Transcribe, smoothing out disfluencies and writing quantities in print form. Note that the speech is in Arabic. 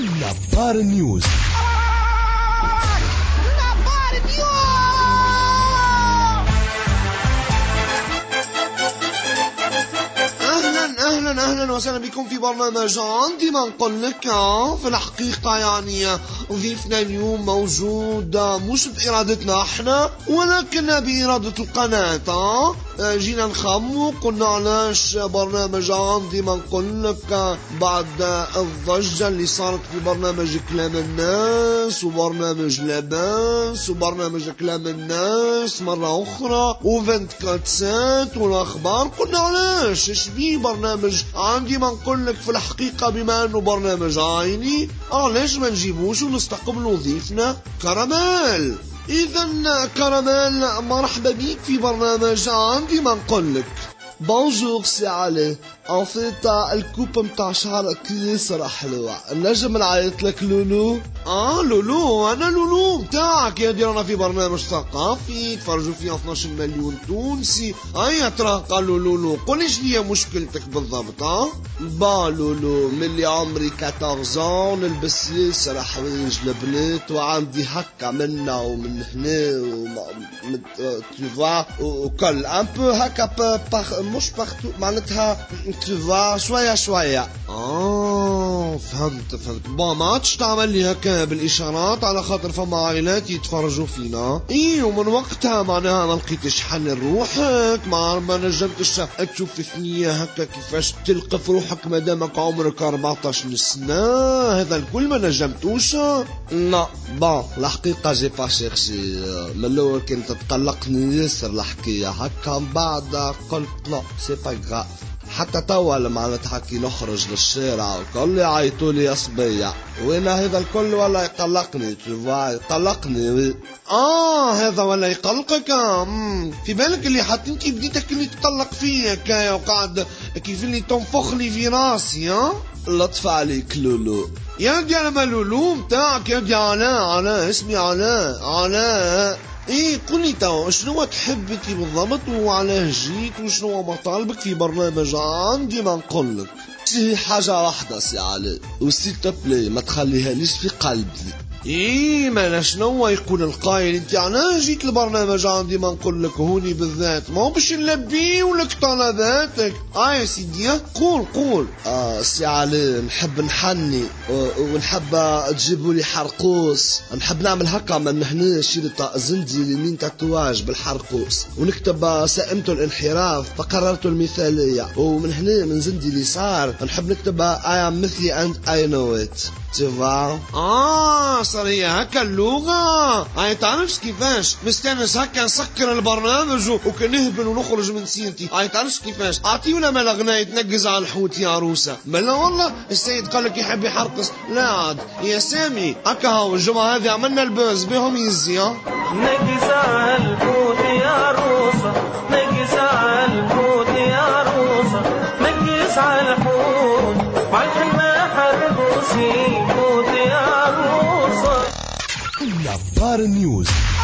نبار نيوز. اهلا وسهلا بكم في برنامج عندي ما نقول لك. في الحقيقة يعني ضيفنا اليوم موجود مش بإرادتنا احنا ولكن بإرادة القناة. جينا نخمو قلنا علاش برنامج عندي ما نقول لك بعد الضجة اللي صارت في برنامج كلام الناس وبرنامج لاباس وبرنامج كلام الناس مرة أخرى وفنت كاتسات والأخبار. قلنا علاش شبيه برنامج عندي ما نقول لك في الحقيقة بما أنه برنامج عائلي علاش ما نجيبوش ونستقبلوا ضيفنا كراميل. إذا كراميل مرحبا بيك في برنامج عندي ما نقول لك. بونجور سي علي. ان فيت الكوب متاع شعرك ياسر حلوة، نجم نعيط لك لولو؟ لولو، انا لولو متاعك يا ديرانا في برنامج ثقافي تفرجوا فيه 12 مليون تونسي. ترى قالوا لولو قولي شنيا مشكلتك بالضبط؟ با لولو ملي عمري 14 نلبس ياسر حوايج البنات وعندي هكا منا ومن هنا تفوا وكل ان بو هكا مش بارتو معناتها تفوا شوية. فهمت. با ما عادش تعمل لي هكا بالاشارات على خاطر فما عائلات يتفرجوا فينا. ومن وقتها معناها ما لقيتش حل لروحك، ما نجمتش تشوف ثنية هكا كيفاش تلقى في روحك مادامك عمرك 14 سنة. هذا الكل ما نجمتوش. لا با الحقيقة جي با شيرشي. من الاول كنت تقلقني ياسر الحكاية هكا، من بعد قلت لا سي با غراف. حتى توا لما نتحكي نخرج للشارع وكل يعيطوا لي صبية وانا هذا الكل ولا يقلقني يقلقني. هذا ولا يقلقك؟ في بالك اللي حتى انت بديتك اللي تقلق فيا كايا وقاعد كيف اللي تنفخ لي في راسي. لطف عليك لولو يا دي. انا ما لولو متاعك يا دي. علاء اسمي علاء. قولي توا شنو تحبتي بالضبط وعلاه جيت وشنو مطالبك في برنامج عندي ما نقولك؟ حاجة واحدة سي علي وسيل تبلي ما تخليها ليش في قلبي. ما شنو يقول القايل انت علاش جيت البرنامج عندي ما نقول لك هوني بالذات ما باش نلبي ولك طلباتك. يا سيدي قول. سي علي نحب نحني ونحب تجيبوا لي حرقوس، نحب نعمل هكا من هنا شريط زندي اليمين تاتواج بالحرقوس ونكتب سائمته الانحراف فقررته المثالية، ومن هنا من زندي اليسار نحب نكتب I am Mithy and I know it. تفا صار هي هكا اللغة. تعرفش كيفاش مستانس هكا نسكر البرنامج وكنهبل ونخرج من سيرتي. تعرفش كيفاش اعطي ولا مال غناية تنقز على الحوت يا عروسة. بلا والله السيد قال لك يحب يحرقص. لا عاد يا سامي هكا هاو الجمعة هذه عملنا البوز بهم يزي. نقز على الحوت يا عروسة، نقز على الحوت يا عروسة، نقز على الحوت وعالحنا حرقوسي موت يا عروسة. نبار نيوز.